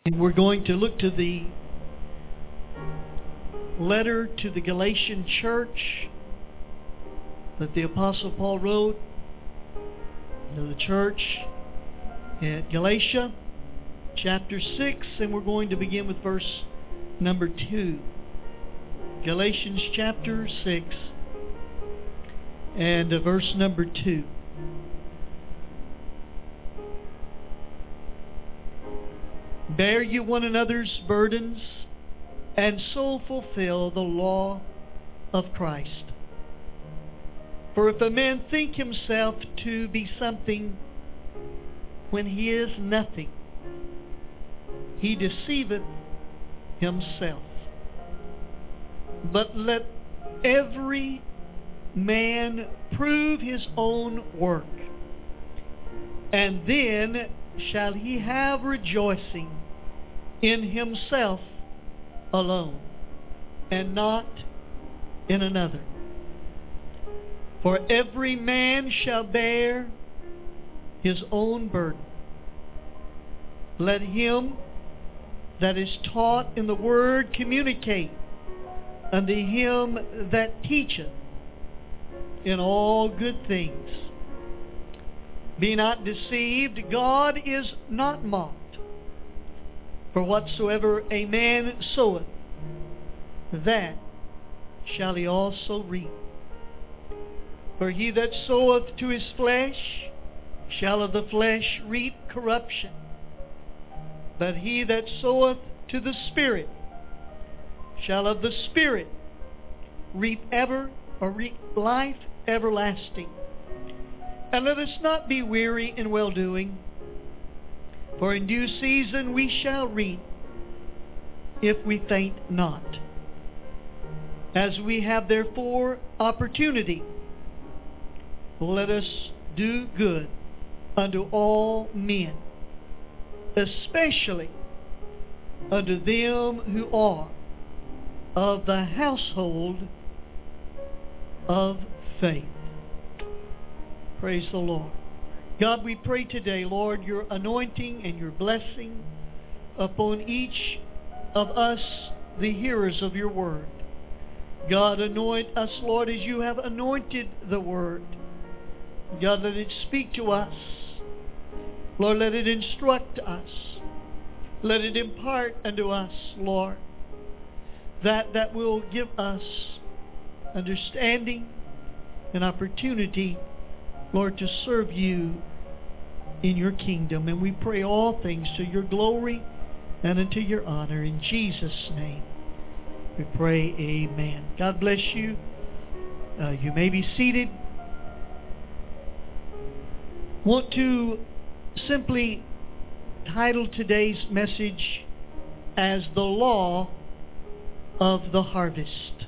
And we're going to look to the letter to the Galatian church that the Apostle Paul wrote to the church at Galatia, chapter 6, and we're going to begin with verse number 2. Galatians chapter 6 and verse number 2. Bear you one another's burdens, and so fulfill the law of Christ. For if a man think himself to be something when he is nothing, he deceiveth himself. But let every man prove his own work, and then shall he have rejoicing in himself alone, and not in another. For every man shall bear his own burden. Let him that is taught in the word communicate unto him that teacheth in all good things. Be not deceived, God is not mocked. For whatsoever a man soweth, that shall he also reap. For he that soweth to his flesh shall of the flesh reap corruption. But he that soweth to the Spirit shall of the Spirit reap life everlasting. And let us not be weary in well-doing, for in due season we shall reap, if we faint not. As we have therefore opportunity, let us do good unto all men, especially unto them who are of the household of faith. Praise the Lord. God, we pray today, Lord, your anointing and your blessing upon each of us, the hearers of your word. God, anoint us, Lord, as you have anointed the word. God, let it speak to us. Lord, let it instruct us. Let it impart unto us, Lord, that will give us understanding and opportunity, Lord, to serve you in your kingdom. And we pray all things to your glory and unto your honor. In Jesus' name we pray, amen. God bless you. You may be seated. Want to simply title today's message as The Law of the Harvest.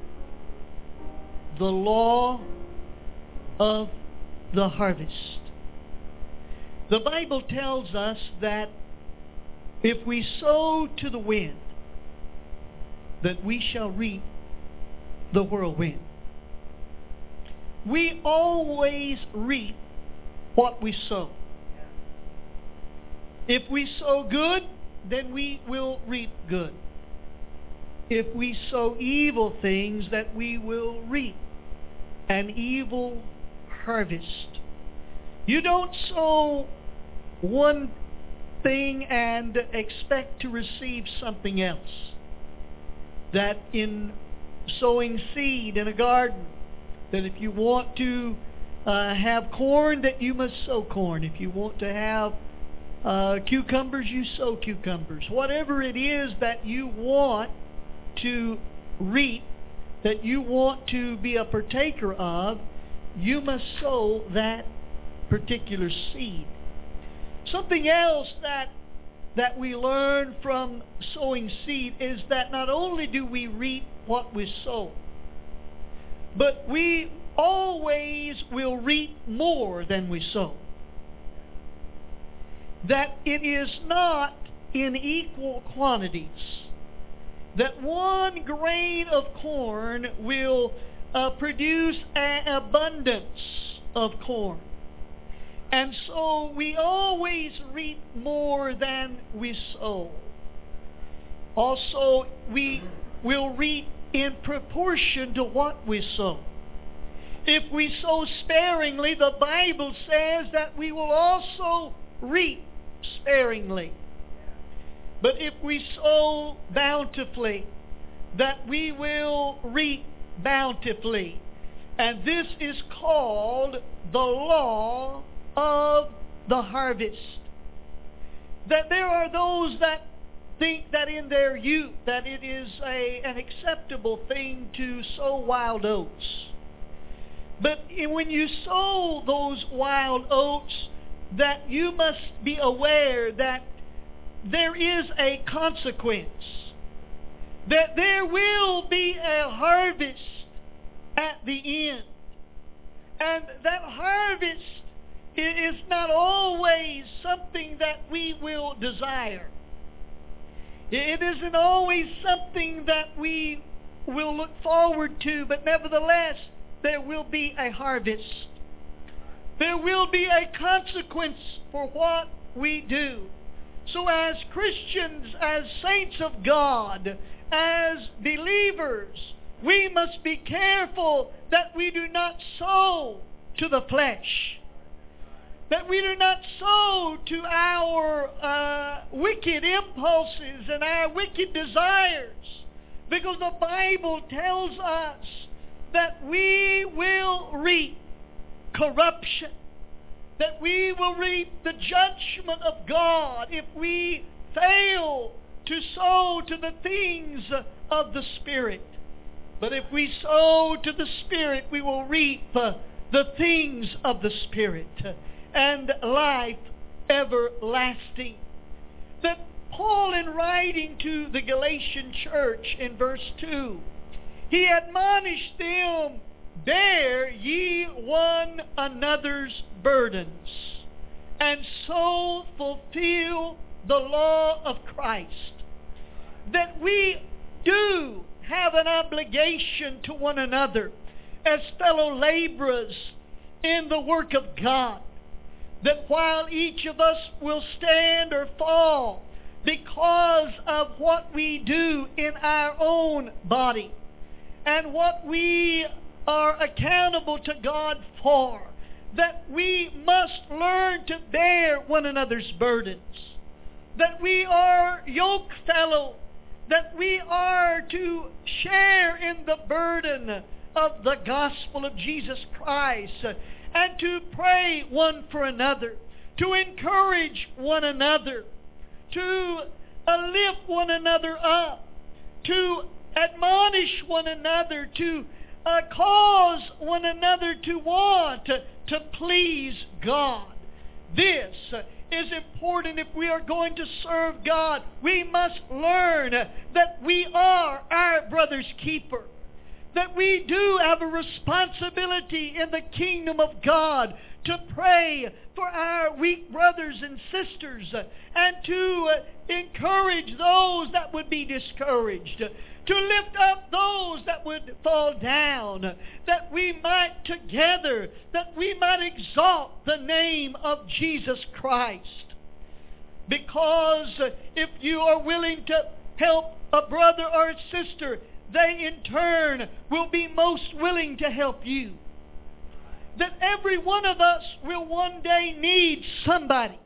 The Law of the Harvest. The Bible tells us that if we sow to the wind, that we shall reap the whirlwind. We always reap what we sow. If we sow good, then we will reap good. If we sow evil things, that we will reap an evil harvest. You don't sow one thing and expect to receive something else. That in sowing seed in a garden, that if you want to have corn, that you must sow corn. If you want to have cucumbers, you sow cucumbers. Whatever it is that you want to reap, that you want to be a partaker of, you must sow that particular seed. Something else that we learn from sowing seed is that not only do we reap what we sow, but we always will reap more than we sow. That it is not in equal quantities. That one grain of corn will produce an abundance of corn. And so we always reap more than we sow. Also, we will reap in proportion to what we sow. If we sow sparingly, the Bible says that we will also reap sparingly. But if we sow bountifully, that we will reap bountifully. And this is called the law of the harvest. That there are those that think that in their youth that it is an acceptable thing to sow wild oats. But when you sow those wild oats, that you must be aware that there is a consequence. That there will be a harvest at the end. And that harvest is not always something that we will desire. It isn't always something that we will look forward to, but nevertheless, there will be a harvest. There will be a consequence for what we do. So as Christians, as saints of God, as believers, we must be careful that we do not sow to the flesh. That we do not sow to our wicked impulses and our wicked desires. Because the Bible tells us that we will reap corruption. That we will reap the judgment of God if we fail to sow to the things of the Spirit. But if we sow to the Spirit, we will reap the things of the Spirit and life everlasting. That Paul, in writing to the Galatian church in verse 2, he admonished them, "Bear ye one another's burdens, and so fulfill the law of Christ." That we do have an obligation to one another as fellow laborers in the work of God. That while each of us will stand or fall because of what we do in our own body and what we are accountable to God for, that we must learn to bear one another's burdens. That we are yoke fellow. That we are to share in the burden of the gospel of Jesus Christ, and to pray one for another, to encourage one another, to lift one another up, to admonish one another, to cause one another to want to please God. This is important if we are going to serve God. We must learn that we are our brother's keeper. That we do have a responsibility in the kingdom of God to pray for our weak brothers and sisters and to encourage those that would be discouraged, to lift up those that would fall down, that we might together, that we might exalt the name of Jesus Christ. Because if you are willing to help a brother or a sister, they in turn will be most willing to help you. That every one of us will one day need somebody.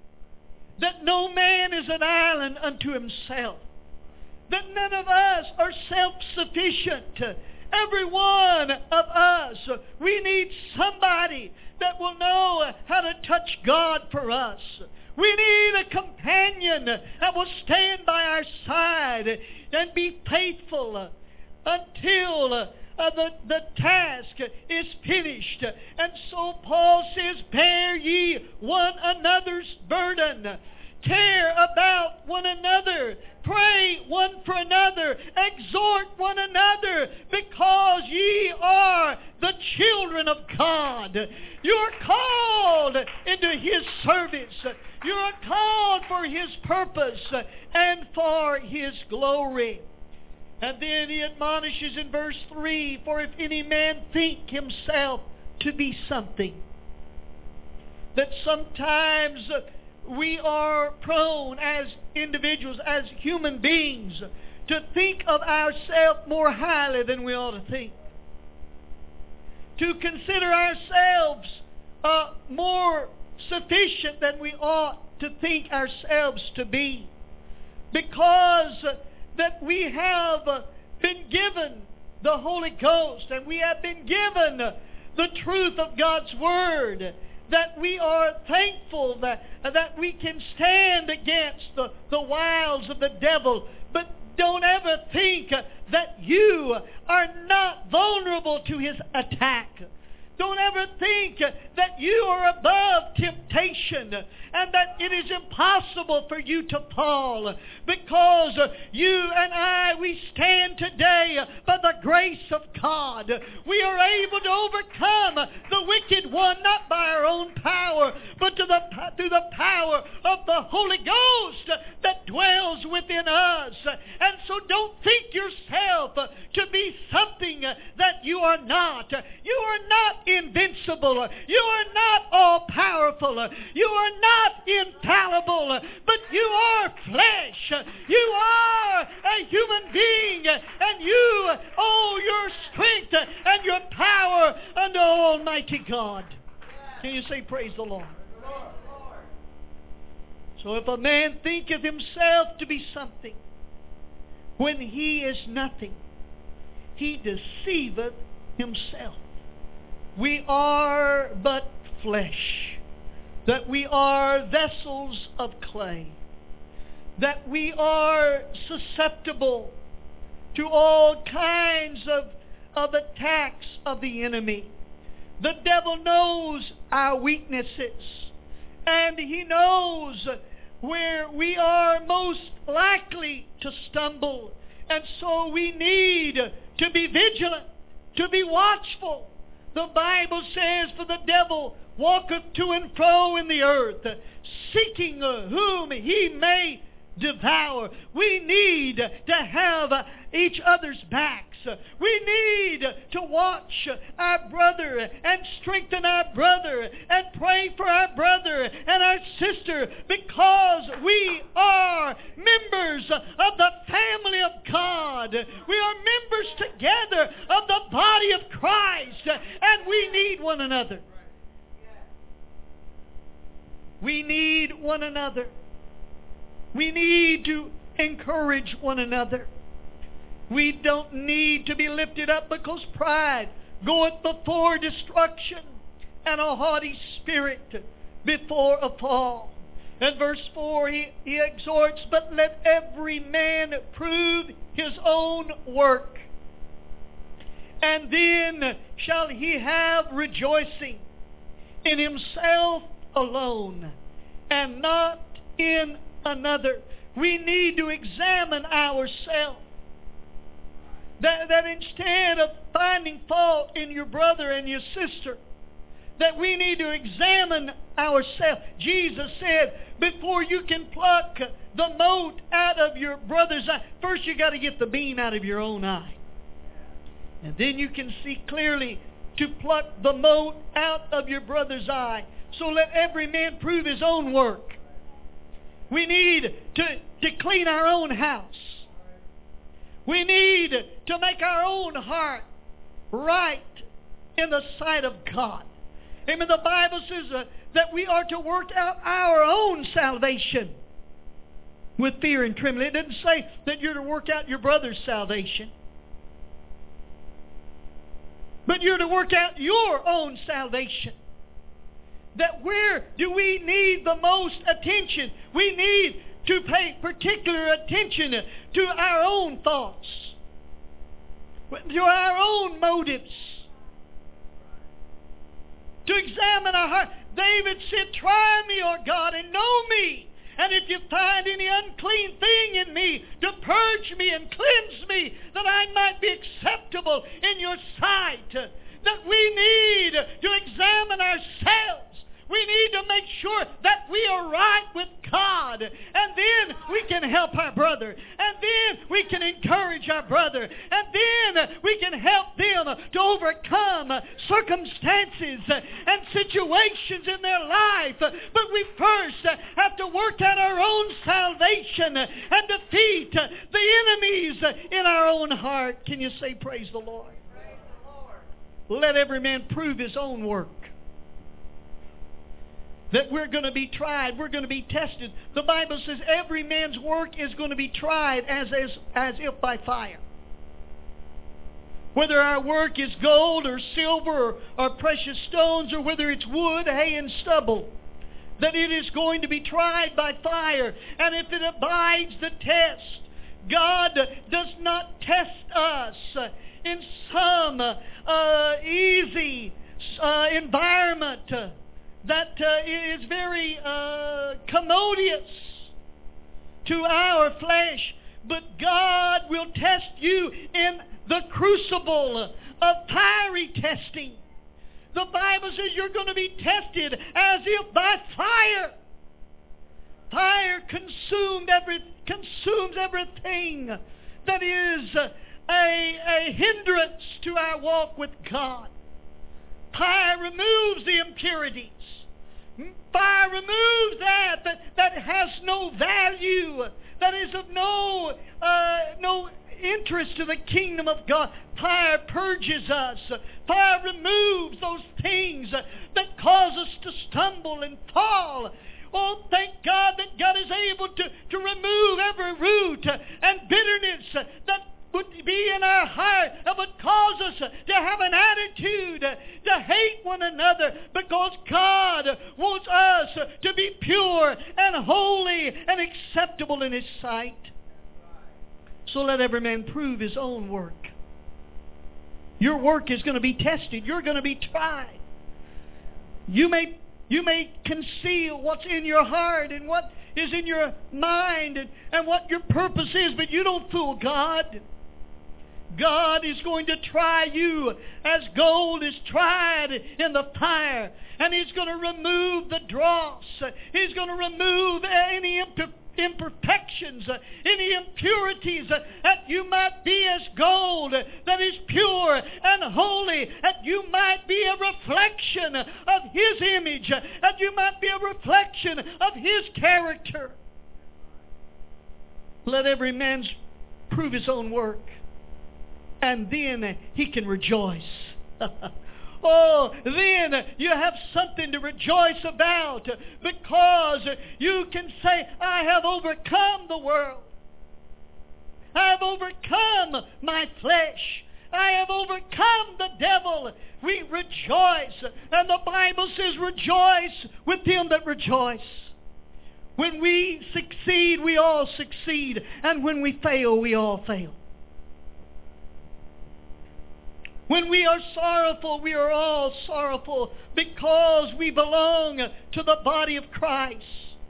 That no man is an island unto himself. That none of us are self-sufficient. Every one of us, we need somebody that will know how to touch God for us. We need a companion that will stand by our side and be faithful until the task is finished. And so Paul says, "Bear ye one another's burden. Care about one another. Pray one for another. Exhort one another, because ye are the children of God." You're called into His service. You're called for His purpose and for His glory. And then he admonishes in verse 3, "For if any man think himself to be something," that sometimes we are prone as individuals, as human beings, to think of ourselves more highly than we ought to think. To consider ourselves more sufficient than we ought to think ourselves to be. Because that we have been given the Holy Ghost and we have been given the truth of God's Word, that we are thankful that we can stand against the wiles of the devil. But don't ever think that you are not vulnerable to his attack. Don't ever think that you are above temptation and that it is impossible for you to fall, because you and I, we stand today by the grace of God. We are able to overcome the wicked one, not by our own power, but through the power of the Holy Ghost that dwells within us. And so don't think yourself to be something that you are not. You are not invincible. You are not all-powerful. You are not infallible, but you are flesh. You are a human being, and you owe your strength and your power unto Almighty God. Can you say praise the Lord? So if a man thinketh himself to be something, when he is nothing, he deceiveth himself. We are but flesh, that we are vessels of clay, that we are susceptible to all kinds of attacks of the enemy. The devil knows our weaknesses, and he knows where we are most likely to stumble. And so we need to be vigilant, to be watchful. The Bible says, for the devil walketh to and fro in the earth, seeking whom he may devour. We need to have each other's backs. We need to watch our brother and strengthen our brother and pray for our brother and our sister, because we are members of the family of God. We are members together of the body of Christ, and we need one another. We need one another. We need to encourage one another. We don't need to be lifted up, because pride goeth before destruction, and a haughty spirit before a fall. In verse 4 he exhorts, but let every man prove his own work, and then shall he have rejoicing in himself alone, and not in another. We need to examine ourselves. That instead of finding fault in your brother and your sister, that we need to examine ourselves. Jesus said, before you can pluck the mote out of your brother's eye, first you got to get the beam out of your own eye. And then you can see clearly to pluck the mote out of your brother's eye. So let every man prove his own work. We need to clean our own house. We need to make our own heart right in the sight of God. Amen. The Bible says that we are to work out our own salvation with fear and trembling. It doesn't say that you're to work out your brother's salvation, but you're to work out your own salvation. That where do we need the most attention? We need to pay particular attention to our own thoughts, to our own motives, to examine our heart. David said, try me, O God, and know me. And if you find any unclean thing in me, to purge me and cleanse me, that I might be acceptable in your sight. That we need to examine ourselves. We need to make sure that we are right with God. And then we can help our brother. And then we can encourage our brother. And then we can help them to overcome circumstances and situations in their life. But we first have to work out our own salvation and defeat the enemies in our own heart. Can you say praise the Lord? Praise the Lord. Let every man prove his own work. That we're going to be tried, we're going to be tested. The Bible says every man's work is going to be tried as if by fire. Whether our work is gold or silver or precious stones, or whether it's wood, hay, and stubble, that it is going to be tried by fire. And if it abides the test, God does not test us in some easy environment that is very commodious to our flesh. But God will test you in the crucible of fiery testing. The Bible says you're going to be tested as if by fire. Fire consumes everything that is a hindrance to our walk with God. Fire removes the impurities. Fire removes that has no value, that is of no interest to the kingdom of God. Fire purges us. Fire removes those things that cause us to stumble and fall. Oh, thank God that God is able to remove every root and bitterness that would be in our heart, that would cause us to have an attitude to hate one another, because God wants us to be pure and holy and acceptable in His sight. So let every man prove his own work. Your work is going to be tested. You're going to be tried. You may conceal what's in your heart and what is in your mind and what your purpose is, but you don't fool God. God is going to try you as gold is tried in the fire. And He's going to remove the dross. He's going to remove any imperfections, any impurities, that you might be as gold that is pure and holy, that you might be a reflection of His image, that you might be a reflection of His character. Let every man prove his own work, and then he can rejoice. Oh, then you have something to rejoice about, because you can say, I have overcome the world. I have overcome my flesh. I have overcome the devil. We rejoice. And the Bible says, rejoice with them that rejoice. When we succeed, we all succeed. And when we fail, we all fail. When we are sorrowful, we are all sorrowful, because we belong to the body of Christ.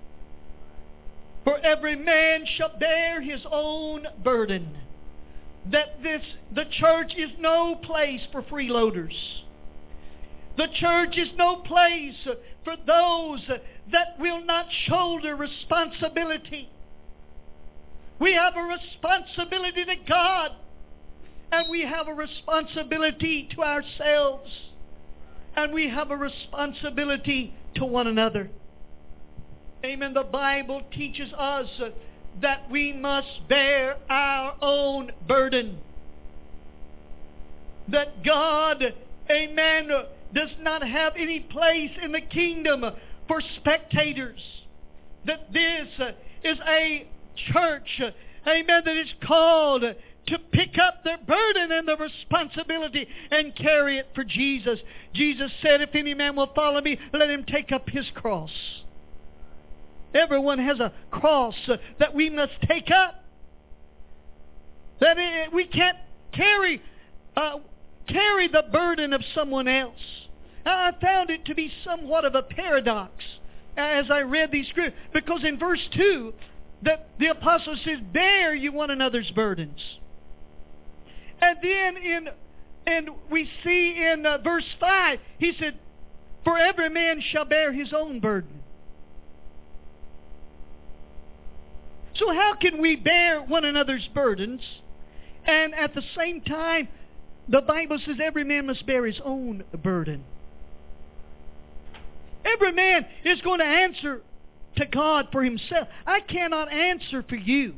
For every man shall bear his own burden. The church is no place for freeloaders. The church is no place for those that will not shoulder responsibility. We have a responsibility to God. And we have a responsibility to ourselves. And we have a responsibility to one another. Amen. The Bible teaches us that we must bear our own burden. That God, amen, does not have any place in the kingdom for spectators. That this is a church, amen, that is called to pick up their burden and their responsibility and carry it for Jesus. Jesus said, if any man will follow me, let him take up his cross. Everyone has a cross that we must take up. That we can't carry the burden of someone else. I found it to be somewhat of a paradox as I read these scriptures, because in verse 2, that the apostle says, bear you one another's burdens. And then we see in verse 5, he said, for every man shall bear his own burden. So how can we bear one another's burdens, and at the same time, the Bible says every man must bear his own burden? Every man is going to answer to God for himself. I cannot answer for you.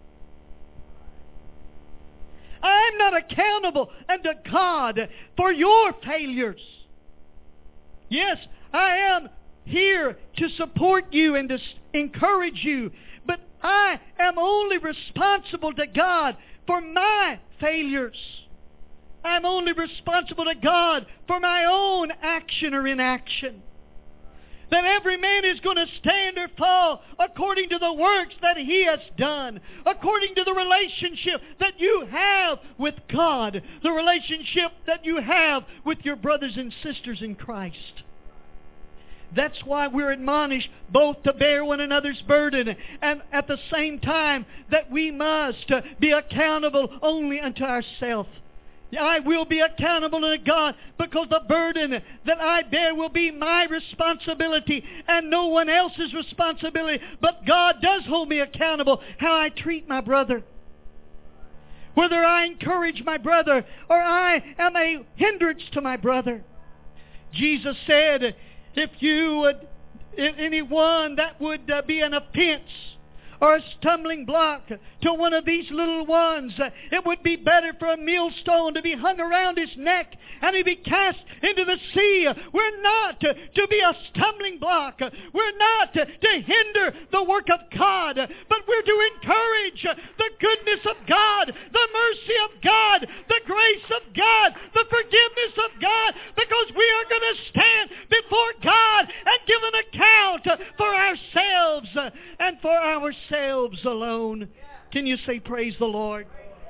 I'm not accountable unto God for your failures. Yes, I am here to support you and to encourage you, but I am only responsible to God for my failures. I'm only responsible to God for my own action or inaction. That every man is going to stand or fall according to the works that he has done, according to the relationship that you have with God, the relationship that you have with your brothers and sisters in Christ. That's why we're admonished both to bear one another's burden and at the same time that we must be accountable only unto ourselves. I will be accountable to God because the burden that I bear will be my responsibility and no one else's responsibility. But God does hold me accountable how I treat my brother. Whether I encourage my brother or I am a hindrance to my brother. Jesus said, if anyone that would be an offense or a stumbling block to one of these little ones, it would be better for a millstone to be hung around his neck and he be cast into the sea. We're not to be a stumbling block. We're not to hinder the work of God, but we're to encourage the goodness of God, the mercy of God, the grace of God, the forgiveness of God, because we are going to stand before God and give an account for ourselves and for ourselves alone. Can you say praise the Lord?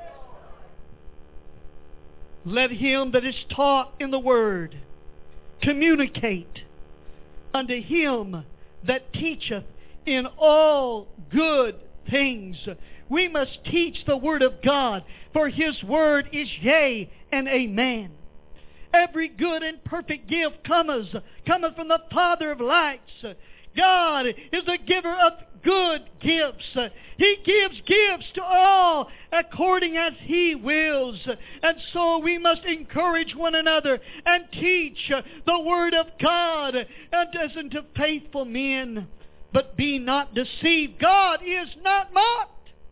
Let him that is taught in the Word communicate unto him that teacheth in all good things. We must teach the Word of God, for His Word is yea and amen. Every good and perfect gift cometh from the Father of lights. God is the giver of good gifts. He gives gifts to all according as He wills. And so we must encourage one another and teach the Word of God unto faithful men. But be not deceived. God is not mocked.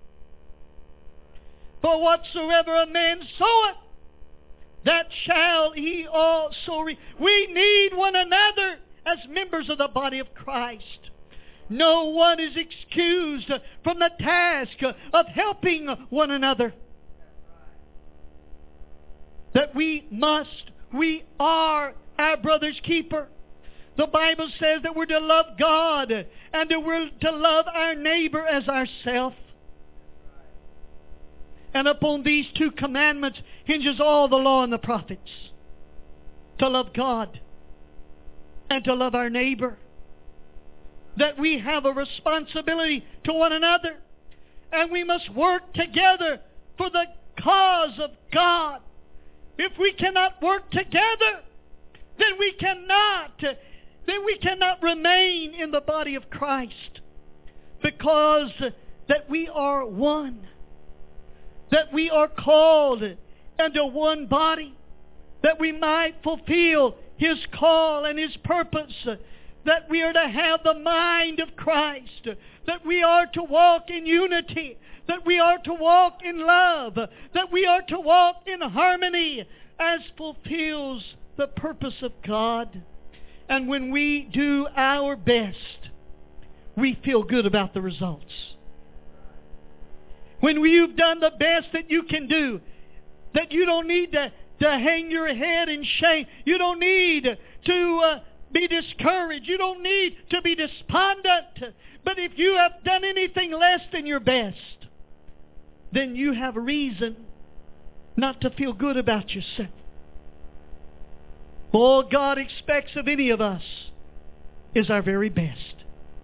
For whatsoever a man soweth, that shall he also reap. We need one another as members of the body of Christ. No one is excused from the task of helping one another. That we are our brother's keeper. The Bible says that we're to love God and that we're to love our neighbor as ourselves. And upon these two commandments hinges all the law and the prophets. To love God and to love our neighbor. That we have a responsibility to one another. And we must work together for the cause of God. If we cannot work together, then we cannot remain in the body of Christ. Because that we are one. That we are called into one body. That we might fulfill His call and His purpose. That we are to have the mind of Christ. That we are to walk in unity. That we are to walk in love. That we are to walk in harmony as fulfills the purpose of God. And when we do our best, we feel good about the results. When you've done the best that you can do, that you don't need to hang your head in shame. You don't need to be discouraged. You don't need to be despondent. But if you have done anything less than your best, then you have a reason not to feel good about yourself. All God expects of any of us is our very best.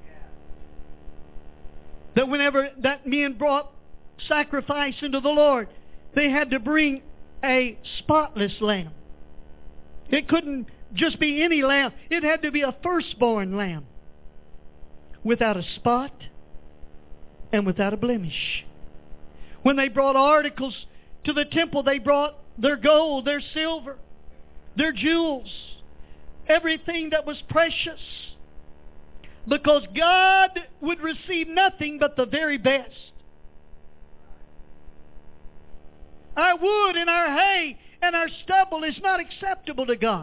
That whenever that men brought sacrifice into the Lord, they had to bring a spotless lamb. It couldn't just be any lamb. It had to be a firstborn lamb, without a spot and without a blemish. When they brought articles to the temple, they brought their gold, their silver, their jewels, everything that was precious. Because God would receive nothing but the very best. Our wood and our hay and our stubble is not acceptable to God.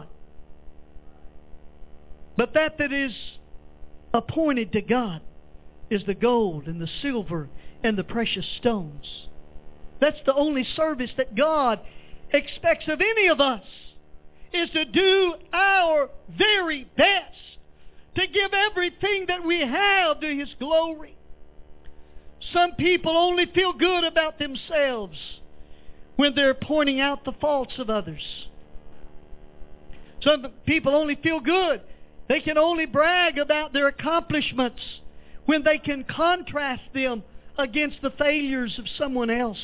But that is appointed to God is the gold and the silver and the precious stones. That's the only service that God expects of any of us, is to do our very best, to give everything that we have to His glory. Some people only feel good about themselves when they're pointing out the faults of others. Some people only feel good. They can only brag about their accomplishments when they can contrast them against the failures of someone else.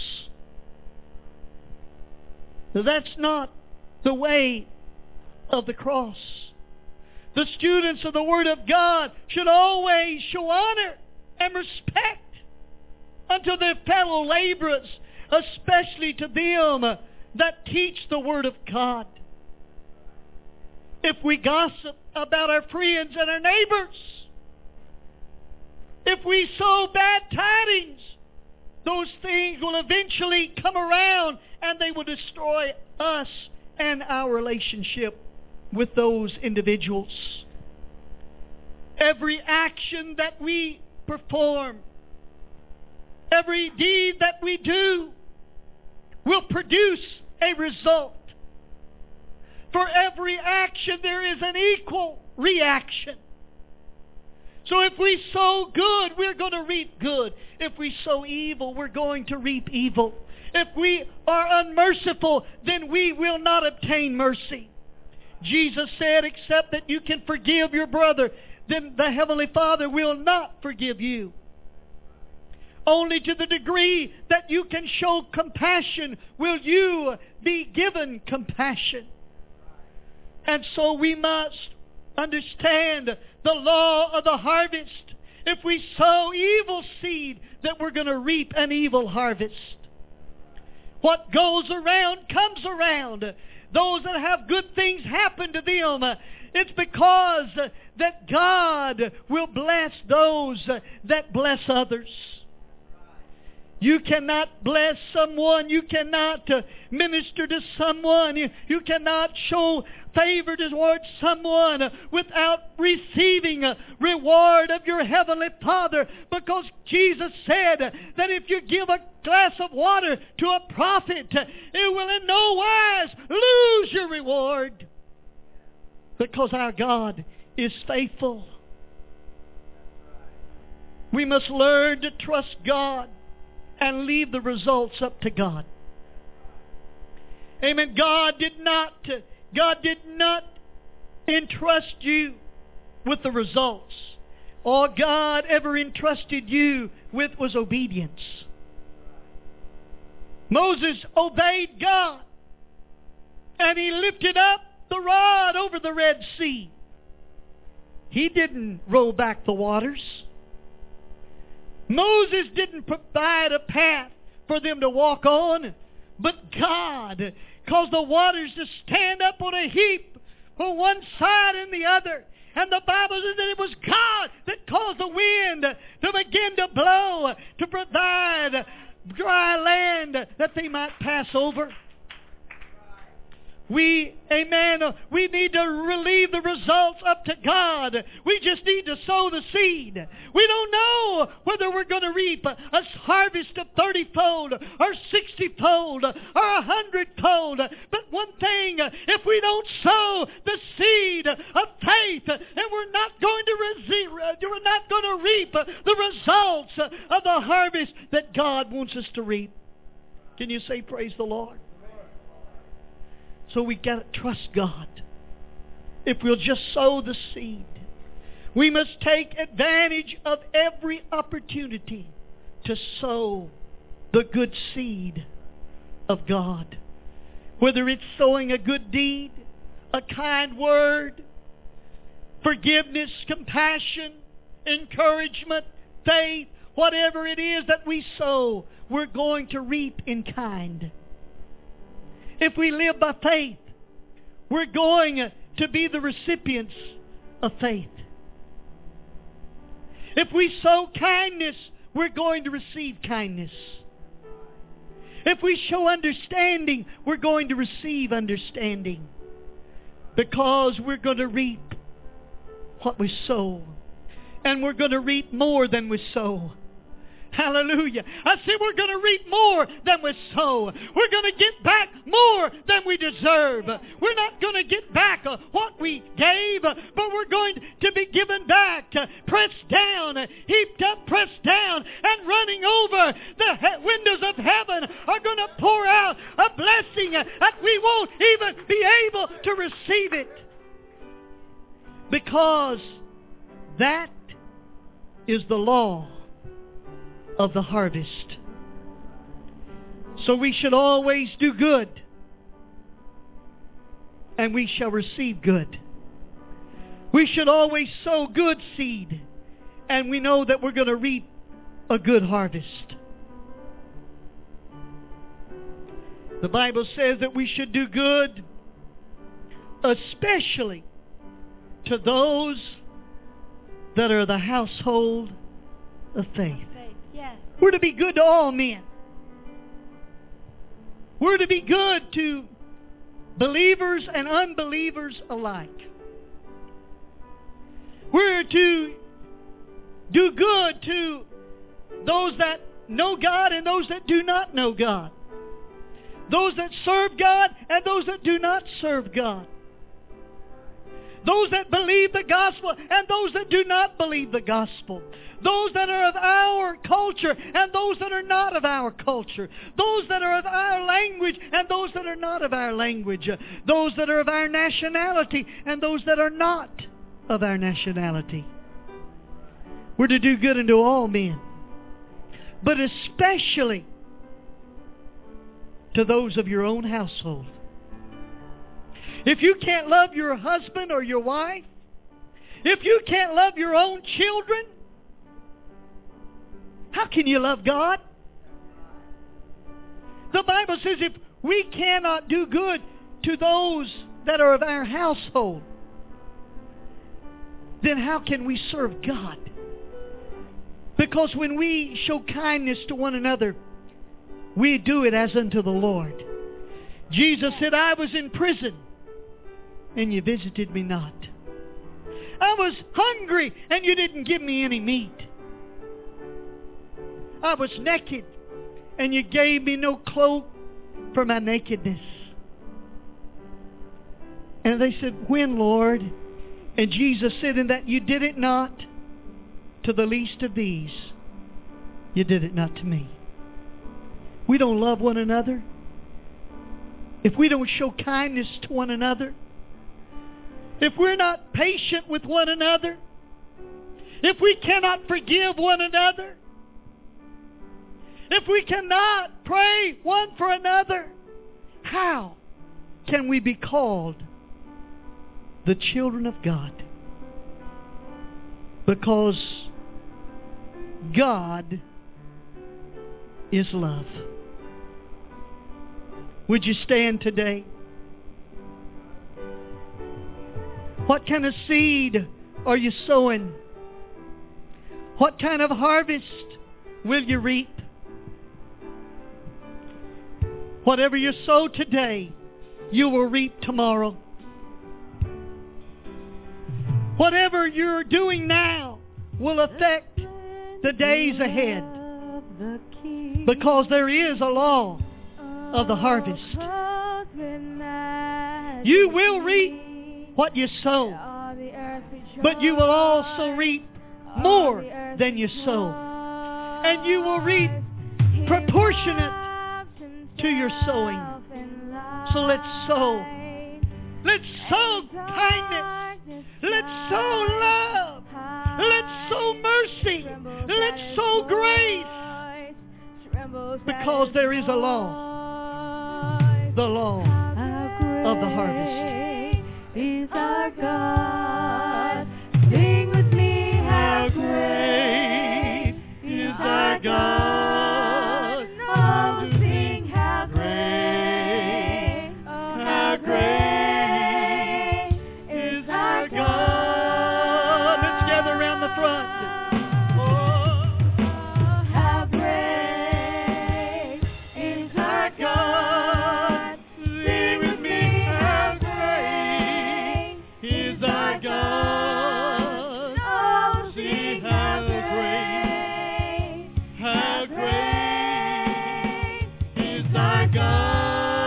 That's not the way of the cross. The students of the Word of God should always show honor and respect unto their fellow laborers, especially to them that teach the Word of God. If we gossip about our friends and our neighbors, if we sow bad tidings, those things will eventually come around and they will destroy us and our relationship with those individuals. Every action that we perform, every deed that we do will produce a result. For every action there is an equal reaction. So if we sow good, we're going to reap good. If we sow evil, we're going to reap evil. If we are unmerciful, then we will not obtain mercy. Jesus said, except that you can forgive your brother, then the Heavenly Father will not forgive you. Only to the degree that you can show compassion will you be given compassion. And so we must understand the law of the harvest. If we sow evil seed, that we're going to reap an evil harvest. What goes around comes around. Those that have good things happen to them, it's because that God will bless those that bless others. You cannot bless someone. You cannot minister to someone. You cannot show favor towards someone without receiving a reward of your Heavenly Father. Because Jesus said that if you give a glass of water to a prophet, it will in no wise lose your reward. Because our God is faithful. We must learn to trust God and leave the results up to God. Amen. God did not entrust you with the results. All God ever entrusted you with was obedience. Moses obeyed God, and he lifted up the rod over the Red Sea. He didn't roll back the waters. Moses didn't provide a path for them to walk on, but God caused the waters to stand up on a heap on one side and the other. And the Bible says that it was God that caused the wind to begin to blow to provide dry land that they might pass over. We need to relieve the results up to God. We just need to sow the seed. We don't know whether we're going to reap a harvest of 30-fold or 60-fold or 100-fold. But one thing, if we don't sow the seed of faith, then we're not going to reap the results of the harvest that God wants us to reap. Can you say praise the Lord? So we got to trust God. If we'll just sow the seed, we must take advantage of every opportunity to sow the good seed of God. Whether it's sowing a good deed, a kind word, forgiveness, compassion, encouragement, faith, whatever it is that we sow, we're going to reap in kind. If we live by faith, we're going to be the recipients of faith. If we sow kindness, we're going to receive kindness. If we show understanding, we're going to receive understanding. Because we're going to reap what we sow. And we're going to reap more than we sow. Hallelujah. I said we're going to reap more than we sow. We're going to get back more than we deserve. We're not going to get back what we gave, but we're going to be given back, pressed down, heaped up, pressed down, and running over. The windows of heaven are going to pour out a blessing that we won't even be able to receive it. Because that is the law of the harvest. So we should always do good, and we shall receive good. We should always sow good seed, and we know that we're going to reap a good harvest. The Bible says that we should do good, especially to those that are the household of faith. Yes. We're to be good to all men. We're to be good to believers and unbelievers alike. We're to do good to those that know God and those that do not know God. Those that serve God and those that do not serve God. Those that believe the gospel and those that do not believe the gospel. Those that are of our culture and those that are not of our culture. Those that are of our language and those that are not of our language. Those that are of our nationality and those that are not of our nationality. We're to do good unto all men, but especially to those of your own household. If you can't love your husband or your wife, if you can't love your own children, how can you love God? The Bible says if we cannot do good to those that are of our household, then how can we serve God? Because when we show kindness to one another, we do it as unto the Lord. Jesus said, I was in prison, and you visited me not. I was hungry, and you didn't give me any meat. I was naked, and you gave me no cloak for my nakedness. And they said, when, Lord? And Jesus said, in that you did it not to the least of these, you did it not to me. We don't love one another. If we don't show kindness to one another, if we're not patient with one another, if we cannot forgive one another, if we cannot pray one for another, how can we be called the children of God? Because God is love. Would you stand today? What kind of seed are you sowing? What kind of harvest will you reap? Whatever you sow today, you will reap tomorrow. Whatever you're doing now will affect the days ahead. Because there is a law of the harvest. You will reap what you sow, but you will also reap more than you sow. And you will reap proportionate to your sowing. So let's sow. Let's sow kindness. Let's sow love. Let's sow mercy. Let's sow grace. Because there is a law. The law of the harvest. Is our God. Sing with me, how great is our our God.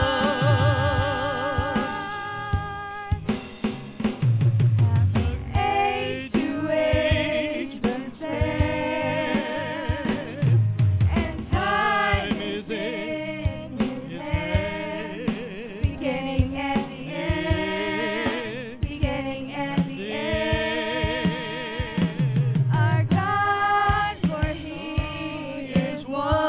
Age to age the same, and time is in His hand. Beginning and the end, beginning and the end. Our God, for He is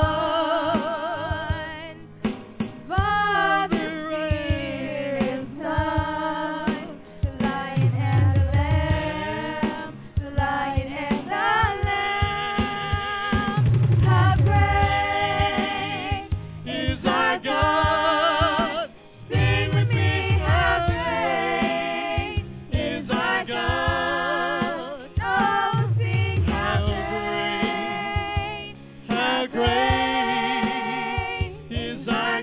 one. Father, Spirit, Son, the Lion and the Lamb, the Lion and the Lamb. How great is our God! Sing with me, how great is our God! Oh, sing how great is our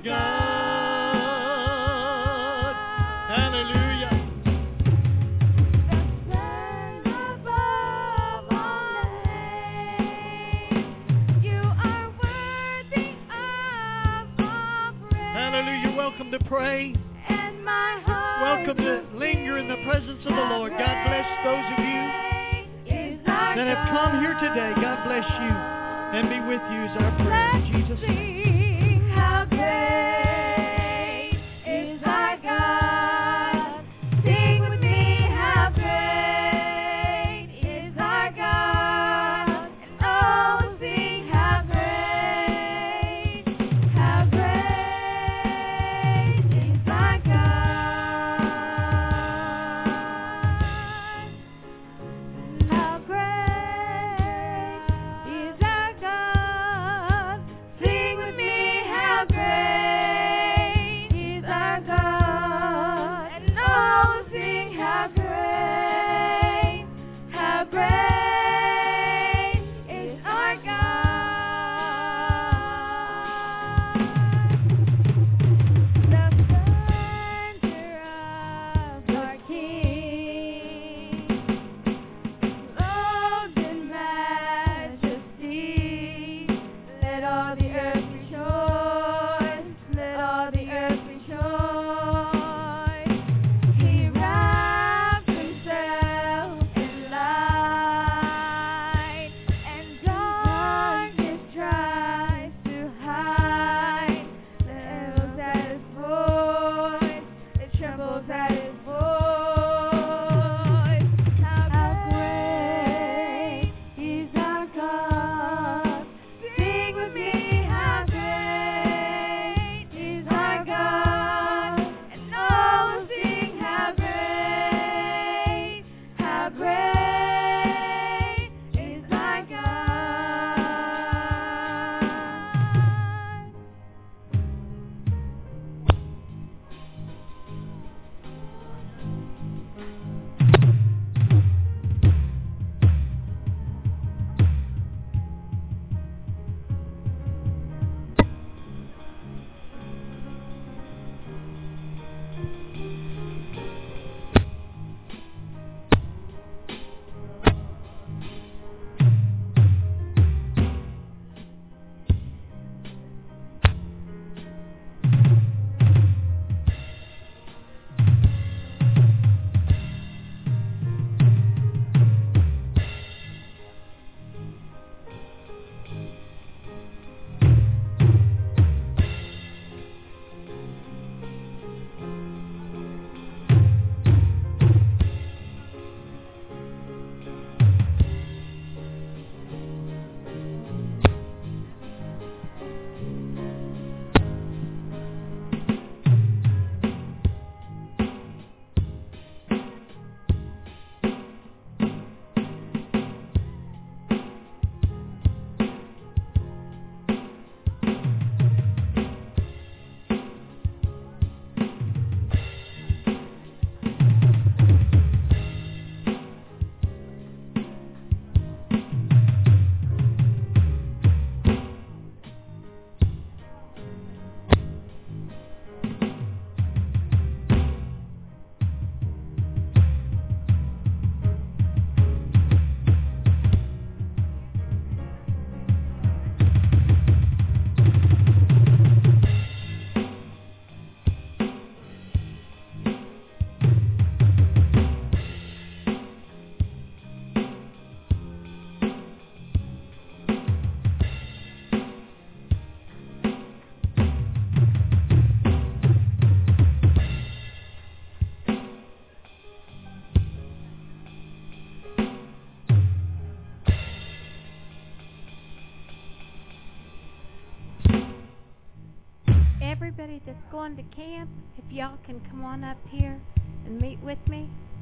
God! Hallelujah! The sun above all names, you are worthy of all praise. Hallelujah! Welcome to pray. And my heart welcome to linger in the presence of the Lord. God bless those of you that have come here today. God bless you and be with you is our prayer in Jesus' name. How great is our God. Sing with me, how great is our God. And oh, sing how great is our God. How great is our God. Sing everybody that's going to camp, if y'all can come on up here and meet with me.